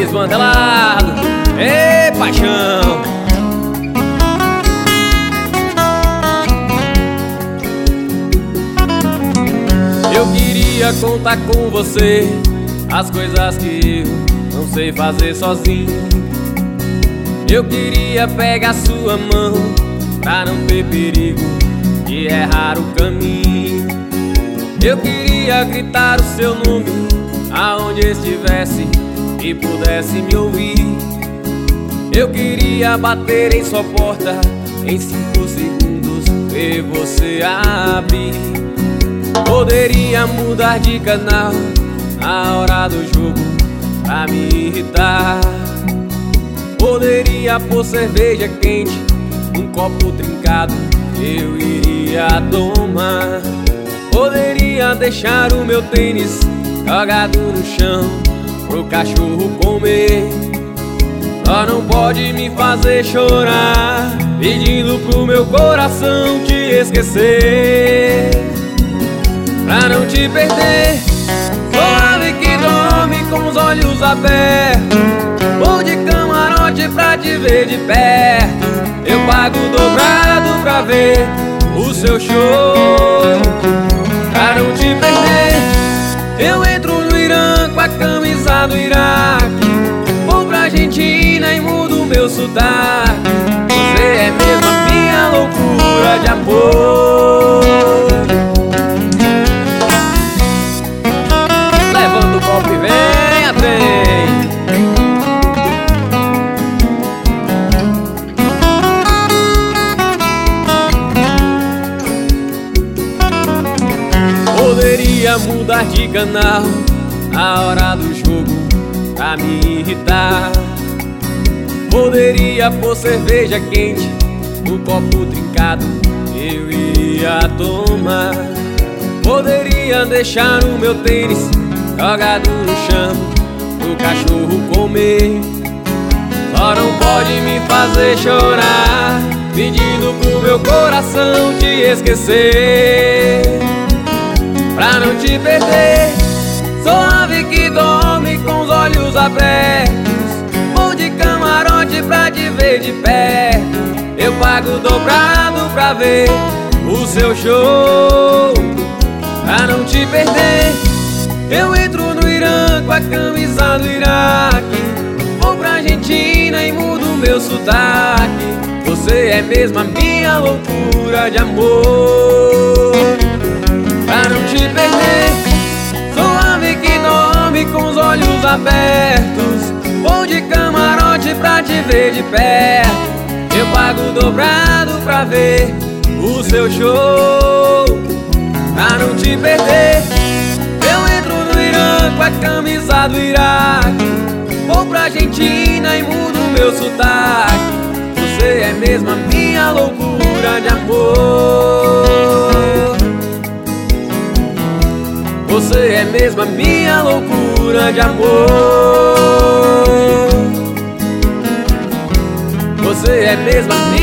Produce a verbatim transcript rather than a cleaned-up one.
desmantelado. Ei, paixão! Eu queria contar com você as coisas que eu não sei fazer sozinho. Eu queria pegar sua mão pra não ter perigo de errar o caminho. Eu queria gritar o seu nome aonde estivesse e pudesse me ouvir. Eu queria bater em sua porta em cinco segundos e você abrir. Poderia mudar de canal a hora do jogo pra me irritar. Poderia pôr cerveja quente num copo trincado, eu iria tomar. Poderia deixar o meu tênis jogado no chão pro cachorro comer. Só não pode me fazer chorar pedindo pro meu coração te esquecer. Pra não te perder, sou ave que dorme com os olhos abertos. Vou de camarote pra te ver de perto. Eu pago dobrado pra ver o seu show. Pra não te perder, eu entro no Irã com a camisa do Iraque. Vou pra Argentina e mudo o meu sotaque. Você é mesmo a minha loucura de amor. Levanta o copo e venha, vem. Poderia mudar de canal a hora do jogo pra me irritar. Poderia pôr cerveja quente no copo trincado, eu iria tomar. Poderia deixar o meu tênis jogado no chão pro cachorro comer. Só não pode me fazer chorar pedindo pro meu coração te esquecer. Pra não te perder, sou ave que dorme com os olhos abertos. Vou de camarote pra te ver de perto. Eu pago dobrado pra ver o seu show. Pra não te perder, eu entro no Irã com a camisa do Iraque. Vou pra Argentina e mudo o meu sotaque. Você é mesmo a minha loucura de amor. Pra não te perder, sou ave que dorme com os olhos abertos. Vou de camarote pra te ver de perto. Eu pago dobrado pra ver o seu show. Pra não te perder, eu entro no Irã com a camisa do Iraque. Vou pra Argentina e mudo o meu sotaque. Você é mesmo a minha loucura de amor. Você é mesmo a minha loucura de amor. Você é mesmo a minha